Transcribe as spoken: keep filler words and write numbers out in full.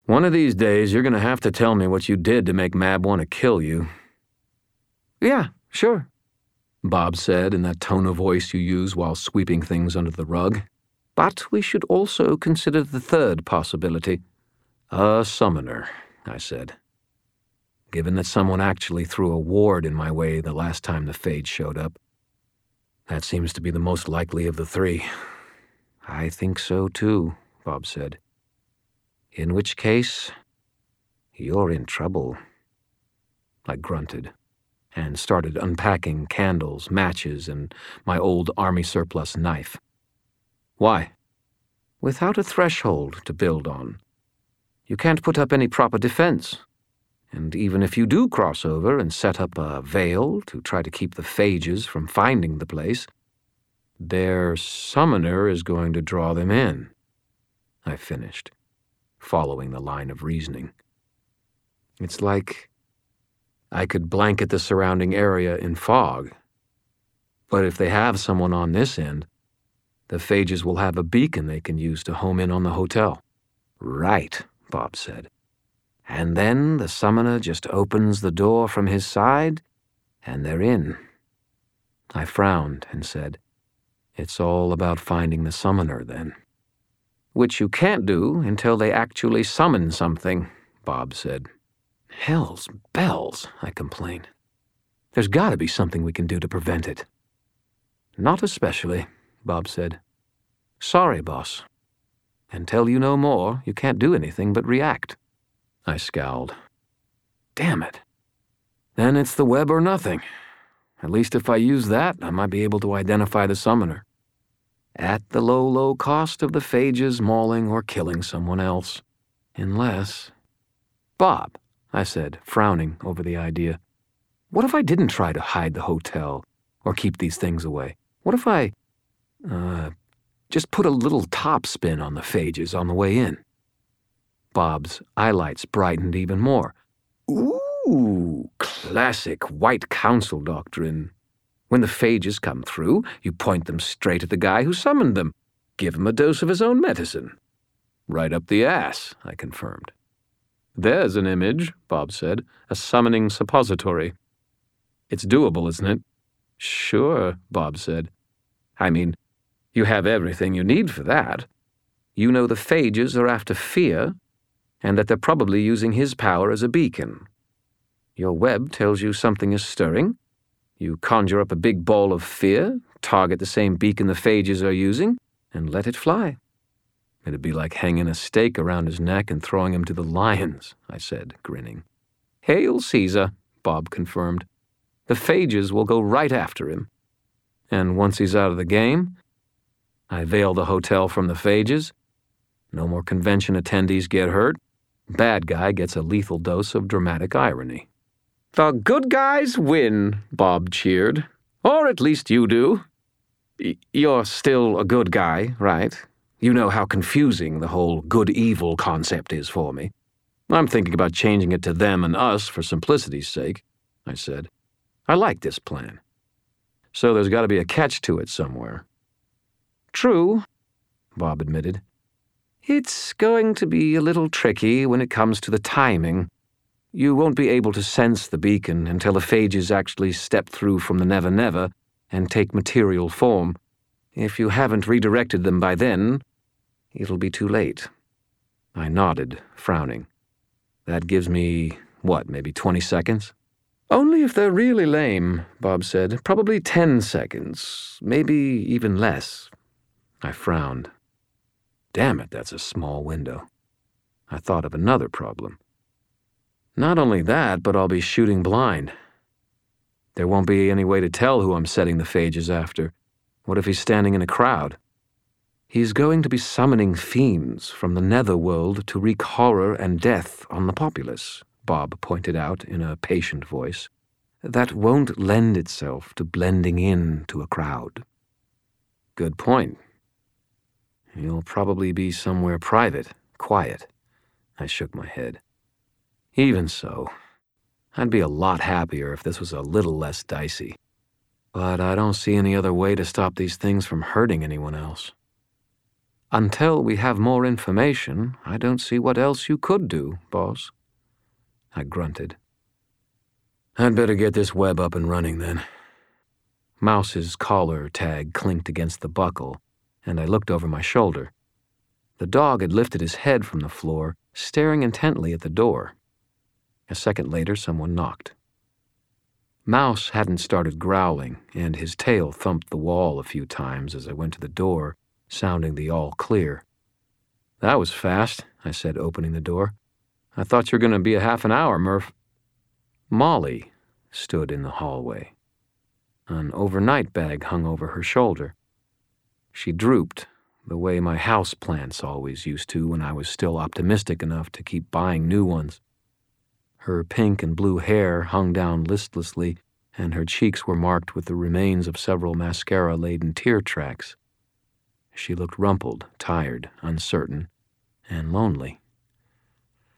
One of these days, you're going to have to tell me what you did to make Mab want to kill you. Yeah, sure, Bob said in that tone of voice you use while sweeping things under the rug. But we should also consider the third possibility. A summoner, I said. Given that someone actually threw a ward in my way the last time the Phage showed up, that seems to be the most likely of the three. I think so too, Bob said. In which case, you're in trouble. I grunted and started unpacking candles, matches, and my old army surplus knife. Why? Without a threshold to build on, you can't put up any proper defense. And even if you do cross over and set up a veil to try to keep the Phages from finding the place, their summoner is going to draw them in, I finished, following the line of reasoning. It's like I could blanket the surrounding area in fog, but if they have someone on this end, the Phages will have a beacon they can use to home in on the hotel. Right, Bob said. And then the summoner just opens the door from his side, and they're in. I frowned and said, It's all about finding the summoner, then. Which you can't do until they actually summon something, Bob said. Hell's bells, I complained. There's got to be something we can do to prevent it. Not especially, Bob said. Sorry, boss. Until you know more, you can't do anything but react. I scowled. Damn it. Then it's the web or nothing. At least if I use that, I might be able to identify the summoner. At the low, low cost of the Phages mauling or killing someone else. Unless... Bob, I said, frowning over the idea. What if I didn't try to hide the hotel or keep these things away? What if I, uh, just put a little top spin on the Phages on the way in? Bob's eyelights brightened even more. Ooh, classic white council doctrine. When the Phages come through, you point them straight at the guy who summoned them. Give him a dose of his own medicine. Right up the ass, I confirmed. There's an image, Bob said, a summoning suppository. It's doable, isn't it? Sure, Bob said. I mean, you have everything you need for that. You know the Phages are after fear, and that they're probably using his power as a beacon. Your web tells you something is stirring. You conjure up a big ball of fear, target the same beacon the Phages are using, and let it fly. It'd be like hanging a stake around his neck and throwing him to the lions, I said, grinning. Hail Caesar, Bob confirmed. The Phages will go right after him. And once he's out of the game, I veil the hotel from the Phages. No more convention attendees get hurt. Bad guy gets a lethal dose of dramatic irony. The good guys win, Bob cheered. Or at least you do. Y- you're still a good guy, right? You know how confusing the whole good-evil concept is for me. I'm thinking about changing it to them and us for simplicity's sake, I said. I like this plan. So there's got to be a catch to it somewhere. True, Bob admitted. It's going to be a little tricky when it comes to the timing. You won't be able to sense the beacon until the Phages actually step through from the Never Never and take material form. If you haven't redirected them by then, it'll be too late. I nodded, frowning. That gives me, what, maybe twenty seconds? Only if they're really lame, Bob said. Probably ten seconds, maybe even less. I frowned. Damn it, that's a small window. I thought of another problem. Not only that, but I'll be shooting blind. There won't be any way to tell who I'm setting the Phages after. What if he's standing in a crowd? He's going to be summoning fiends from the netherworld to wreak horror and death on the populace, Bob pointed out in a patient voice. That won't lend itself to blending in to a crowd. Good point. He'll probably be somewhere private, quiet. I shook my head. Even so, I'd be a lot happier if this was a little less dicey. But I don't see any other way to stop these things from hurting anyone else. Until we have more information, I don't see what else you could do, boss. I grunted. I'd better get this web up and running then. Mouse's collar tag clinked against the buckle, and I looked over my shoulder. The dog had lifted his head from the floor, staring intently at the door. A second later, someone knocked. Mouse hadn't started growling, and his tail thumped the wall a few times as I went to the door, sounding the all clear. That was fast, I said, opening the door. I thought you were going to be a half an hour, Murph. Molly stood in the hallway. An overnight bag hung over her shoulder. She drooped, the way my house plants always used to when I was still optimistic enough to keep buying new ones. Her pink and blue hair hung down listlessly, and her cheeks were marked with the remains of several mascara-laden tear tracks. She looked rumpled, tired, uncertain, and lonely.